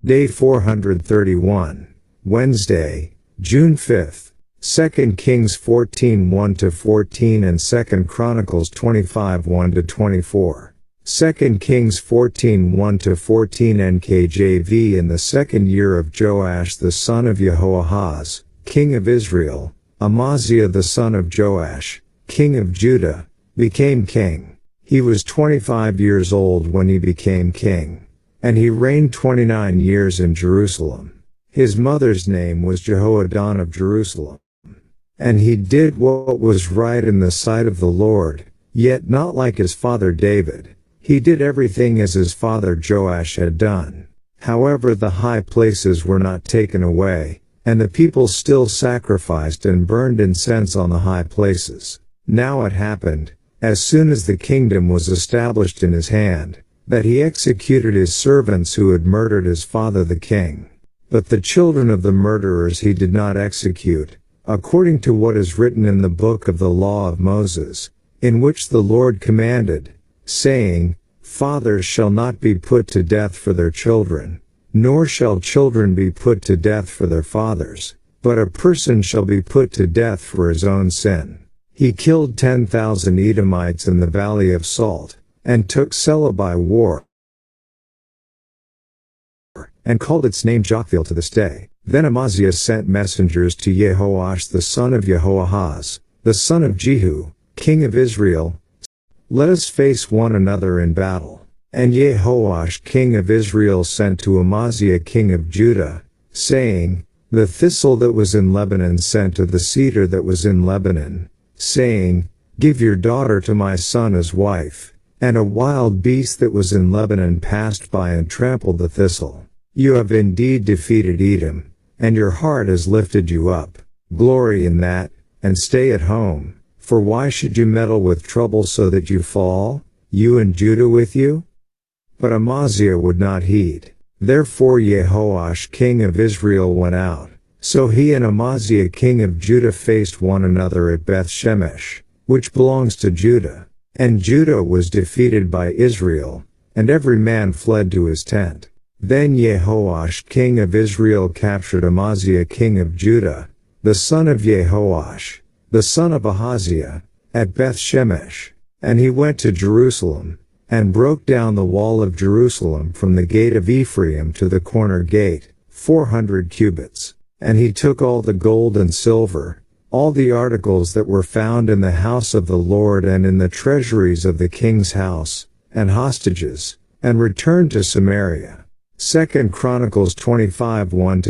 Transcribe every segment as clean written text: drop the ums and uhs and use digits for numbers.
Day 431. Wednesday, June 5th. 2 Kings 14 1-14 and 2 Chronicles 25 1-24. 2 Kings 14 1-14 NKJV. In the second year of Joash the son of Jehoahaz, king of Israel, Amaziah the son of Joash, king of Judah, became king. He was 25 years old when he became king, and he reigned 29 years in Jerusalem. His mother's name was Jehoaddan of Jerusalem. And he did what was right in the sight of the Lord, yet not like his father David. He did everything as his father Joash had done. However, the high places were not taken away, and the people still sacrificed and burned incense on the high places. Now it happened, as soon as the kingdom was established in his hand, that he executed his servants who had murdered his father the king. But the children of the murderers he did not execute, according to what is written in the book of the law of Moses, in which the Lord commanded, saying, Fathers shall not be put to death for their children, nor shall children be put to death for their fathers, but a person shall be put to death for his own sin. He killed 10,000 Edomites in the valley of Salt, and took Selah by war, and called its name Joktheel to this day. Then Amaziah sent messengers to Jehoash the son of Jehoahaz, the son of Jehu, king of Israel, Let us face one another in battle. And Jehoash king of Israel sent to Amaziah king of Judah, saying, The thistle that was in Lebanon sent to the cedar that was in Lebanon, saying, Give your daughter to my son as wife. And a wild beast that was in Lebanon passed by and trampled the thistle. You have indeed defeated Edom, and your heart has lifted you up. Glory in that, and stay at home, for why should you meddle with trouble so that you fall, you and Judah with you? But Amaziah would not heed. Therefore Jehoash king of Israel went out. So he and Amaziah king of Judah faced one another at Beth Shemesh, which belongs to Judah. And Judah was defeated by Israel, and every man fled to his tent. Then Jehoash king of Israel captured Amaziah king of Judah, the son of Jehoash, the son of Ahaziah, at Beth Shemesh. And he went to Jerusalem, and broke down the wall of Jerusalem from the gate of Ephraim to the corner gate, 400 cubits. And he took all the gold and silver, all the articles that were found in the house of the Lord and in the treasuries of the king's house, and hostages, and returned to Samaria. 2 Chronicles 25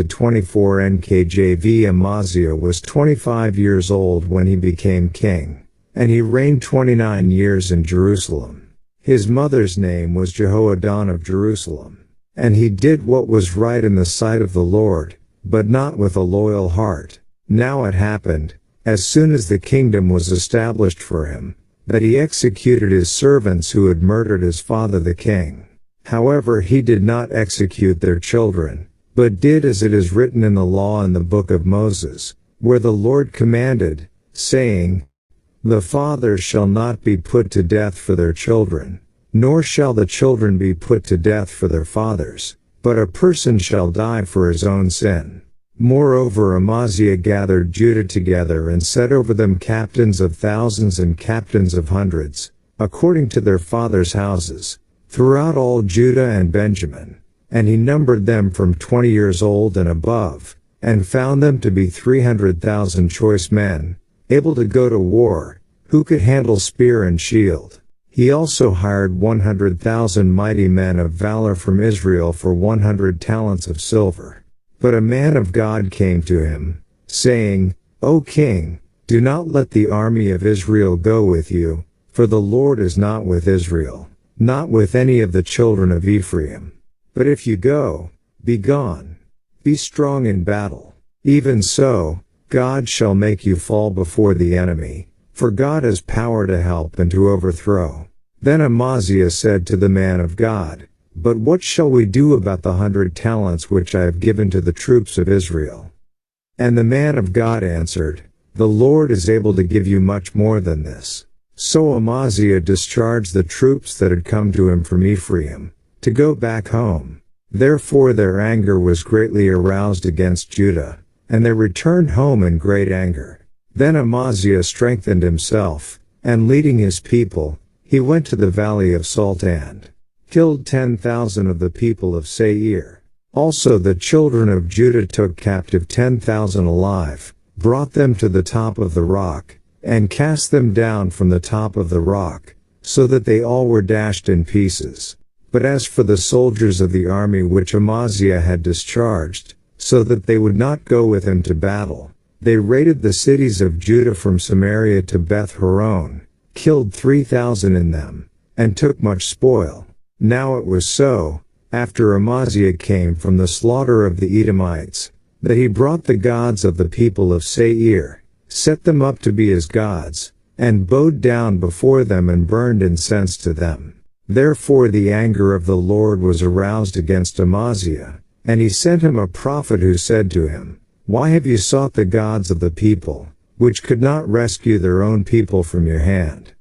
1-24 NKJV. Amaziah was 25 years old when he became king, and he reigned 29 years in Jerusalem. His mother's name was Jehoaddan of Jerusalem. And he did what was right in the sight of the Lord, but not with a loyal heart. Now it happened, as soon as the kingdom was established for him, that he executed his servants who had murdered his father the king. However, he did not execute their children, but did as it is written in the law in the book of Moses, where the Lord commanded, saying, The fathers shall not be put to death for their children, nor shall the children be put to death for their fathers, but a person shall die for his own sin. Moreover, Amaziah gathered Judah together and set over them captains of thousands and captains of hundreds, according to their fathers' houses, throughout all Judah and Benjamin. And he numbered them from 20 years old and above, and found them to be 300,000 choice men, able to go to war, who could handle spear and shield. He also hired 100,000 mighty men of valor from Israel for 100 talents of silver. But a man of God came to him, saying, O king, do not let the army of Israel go with you, for the Lord is not with Israel, not with any of the children of Ephraim. But if you go, be gone. Be strong in battle. Even so, God shall make you fall before the enemy, for God has power to help and to overthrow. Then Amaziah said to the man of God, But what shall we do about the 100 talents which I have given to the troops of Israel? And the man of God answered, The Lord is able to give you much more than this. So Amaziah discharged the troops that had come to him from Ephraim, to go back home. Therefore their anger was greatly aroused against Judah, and they returned home in great anger. Then Amaziah strengthened himself, and leading his people, he went to the valley of Salt and killed 10,000 of the people of Seir. Also the children of Judah took captive 10,000 alive, brought them to the top of the rock, and cast them down from the top of the rock, so that they all were dashed in pieces. But as for the soldiers of the army which Amaziah had discharged, so that they would not go with him to battle, they raided the cities of Judah from Samaria to Beth Horon, killed 3,000 in them, and took much spoil. Now it was so, after Amaziah came from the slaughter of the Edomites, that he brought the gods of the people of Seir, set them up to be his gods, and bowed down before them and burned incense to them. Therefore the anger of the Lord was aroused against Amaziah, and he sent him a prophet who said to him, Why have you sought the gods of the people, which could not rescue their own people from your hand?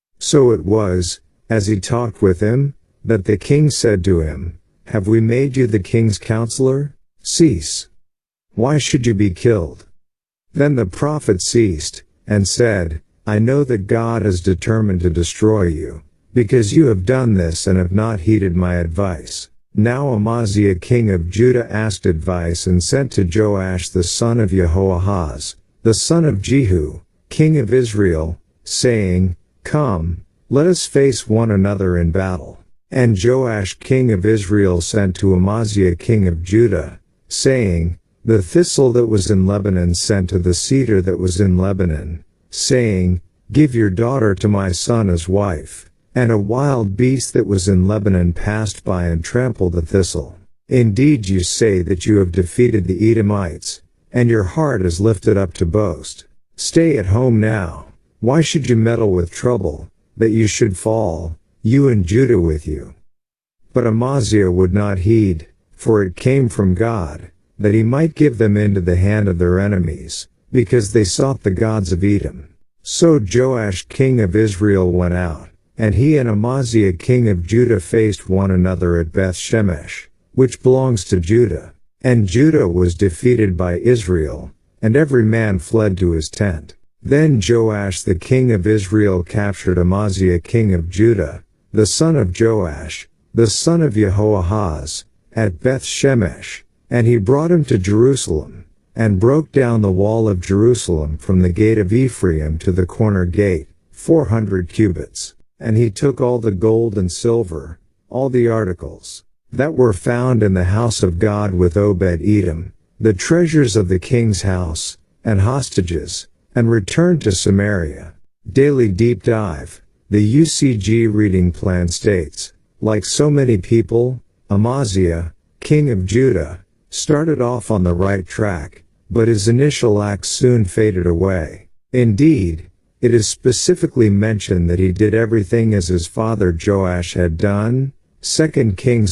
So it was, as he talked with him, that the king said to him, Have we made you the king's counselor? Cease. Why should you be killed? Then the prophet ceased, and said, I know that God has determined to destroy you, because you have done this and have not heeded my advice. Now Amaziah king of Judah asked advice and sent to Joash the son of Jehoahaz, the son of Jehu, king of Israel, saying, Come, let us face one another in battle. And Joash king of Israel sent to Amaziah king of Judah, saying, The thistle that was in Lebanon sent to the cedar that was in Lebanon, saying, Give your daughter to my son as wife. And a wild beast that was in Lebanon passed by and trampled the thistle. Indeed you say that you have defeated the Edomites, and your heart is lifted up to boast. Stay at home now. Why should you meddle with trouble, that you should fall, you and Judah with you? But Amaziah would not heed, for it came from God, that he might give them into the hand of their enemies, because they sought the gods of Edom. So Joash king of Israel went out, and he and Amaziah king of Judah faced one another at Beth Shemesh, which belongs to Judah. And Judah was defeated by Israel, and every man fled to his tent. Then Joash the king of Israel captured Amaziah king of Judah, the son of Joash, the son of Jehoahaz, at Beth Shemesh, and he brought him to Jerusalem, and broke down the wall of Jerusalem from the gate of Ephraim to the corner gate, 400 cubits. And he took all the gold and silver, all the articles that were found in the house of God with Obed-Edom, the treasures of the king's house, and hostages, and returned to Samaria. Daily Deep Dive. The UCG reading plan states, like so many people, Amaziah, king of Judah, started off on the right track, but his initial acts soon faded away. Indeed, it is specifically mentioned that he did everything as his father Joash had done, 2 Kings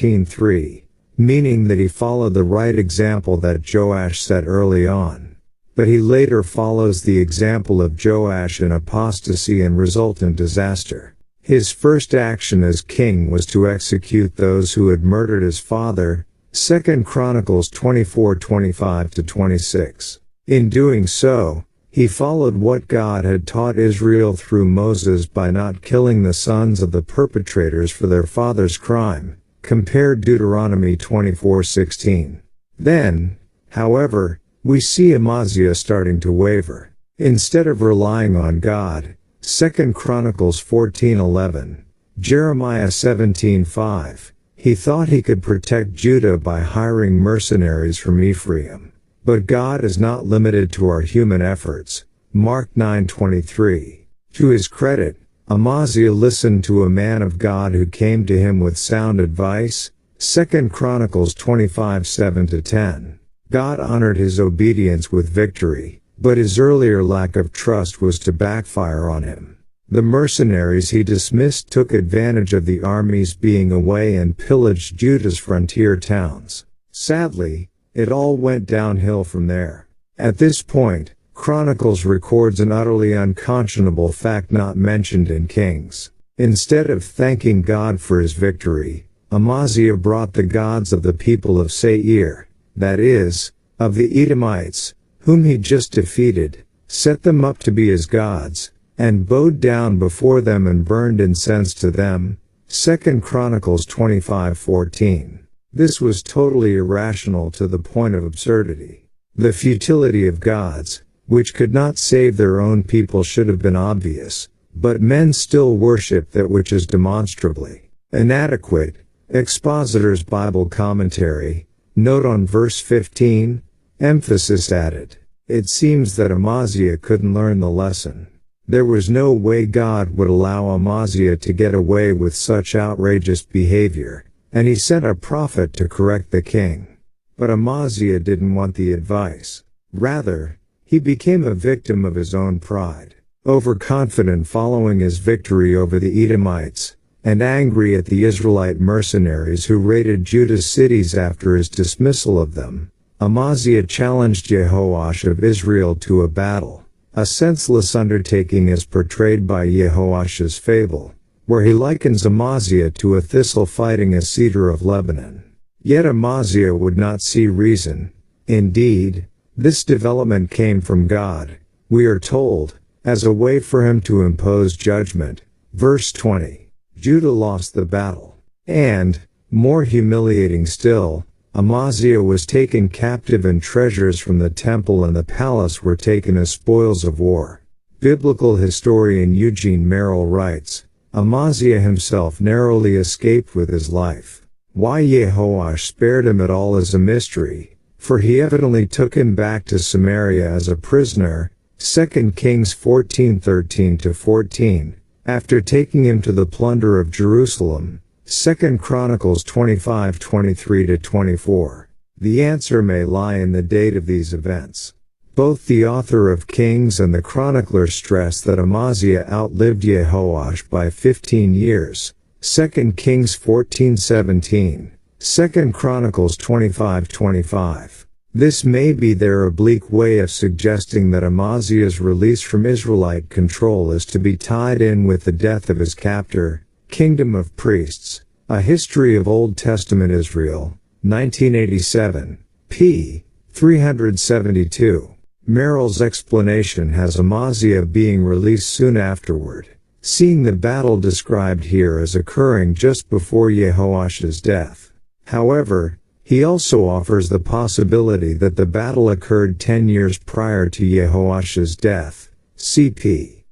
14:3, meaning that he followed the right example that Joash set early on. But he later follows the example of Joash in apostasy and result in disaster. His first action as king was to execute those who had murdered his father, 2 Chronicles 24:25-26. In doing so, he followed what God had taught Israel through Moses by not killing the sons of the perpetrators for their father's crime, compare Deuteronomy 24:16. Then, however, we see Amaziah starting to waver. Instead of relying on God, 2 Chronicles 14:11, Jeremiah 17:5, he thought he could protect Judah by hiring mercenaries from Ephraim. But God is not limited to our human efforts, Mark 9:23. To his credit, Amaziah listened to a man of God who came to him with sound advice, 2 Chronicles 25:7-10. God honored his obedience with victory, but his earlier lack of trust was to backfire on him. The mercenaries he dismissed took advantage of the armies being away and pillaged Judah's frontier towns. Sadly, it all went downhill from there. At this point, Chronicles records an utterly unconscionable fact not mentioned in Kings. Instead of thanking God for his victory, Amaziah brought the gods of the people of Seir, that is, of the Edomites, whom he just defeated, set them up to be his gods, and bowed down before them and burned incense to them. 2 Chronicles 25:14. This was totally irrational to the point of absurdity. The futility of gods, which could not save their own people, should have been obvious, but men still worship that which is demonstrably inadequate. Expositor's Bible Commentary, note on verse 15, emphasis added. It seems that Amaziah couldn't learn the lesson. There was no way God would allow Amaziah to get away with such outrageous behavior, and he sent a prophet to correct the king. But Amaziah didn't want the advice. Rather, he became a victim of his own pride. Overconfident following his victory over the Edomites, and angry at the Israelite mercenaries who raided Judah's cities after his dismissal of them, Amaziah challenged Jehoash of Israel to a battle, a senseless undertaking as portrayed by Jehoash's fable, where he likens Amaziah to a thistle fighting a cedar of Lebanon. Yet Amaziah would not see reason. Indeed, this development came from God, we are told, as a way for him to impose judgment. Verse 20. Judah lost the battle. And, more humiliating still, Amaziah was taken captive and treasures from the temple and the palace were taken as spoils of war. Biblical historian Eugene Merrill writes, Amaziah himself narrowly escaped with his life. Why Jehoash spared him at all is a mystery, for he evidently took him back to Samaria as a prisoner, 2 Kings 14:13-14, after taking him to the plunder of Jerusalem, 2 Chronicles 25:23-24. The answer may lie in the date of these events. Both the author of Kings and the chronicler stress that Amaziah outlived Jehoash by 15 years, 2 Kings 14:17, 2 Chronicles 25:25. This may be their oblique way of suggesting that Amaziah's release from Israelite control is to be tied in with the death of his captor, Kingdom of Priests, A History of Old Testament Israel, 1987, p. 372. Merrill's explanation has Amaziah being released soon afterward, seeing the battle described here as occurring just before Jehoash's death. However, he also offers the possibility that the battle occurred 10 years prior to Jehoash's death, cp.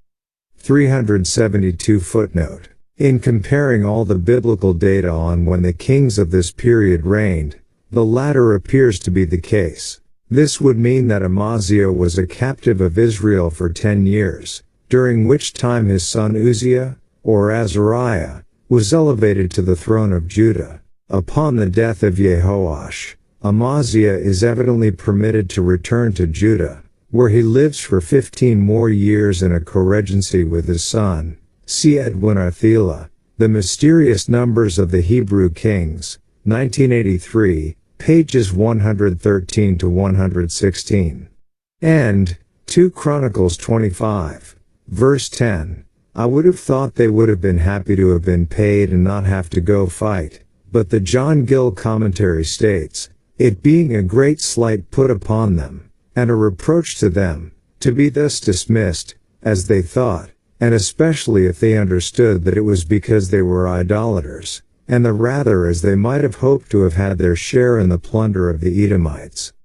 372 footnote. In comparing all the biblical data on when the kings of this period reigned, the latter appears to be the case. This would mean that Amaziah was a captive of Israel for 10 years, during which time his son Uzziah, or Azariah, was elevated to the throne of Judah. Upon the death of Jehoash, Amaziah is evidently permitted to return to Judah, where he lives for 15 more years in a co-regency with his son. See Edwin Arthela, The Mysterious Numbers of the Hebrew Kings, 1983, pages 113-116. And, 2 Chronicles 25, verse 10, I would have thought they would have been happy to have been paid and not have to go fight. But the John Gill commentary states, it being a great slight put upon them, and a reproach to them, to be thus dismissed, as they thought, and especially if they understood that it was because they were idolaters, and the rather as they might have hoped to have had their share in the plunder of the Edomites.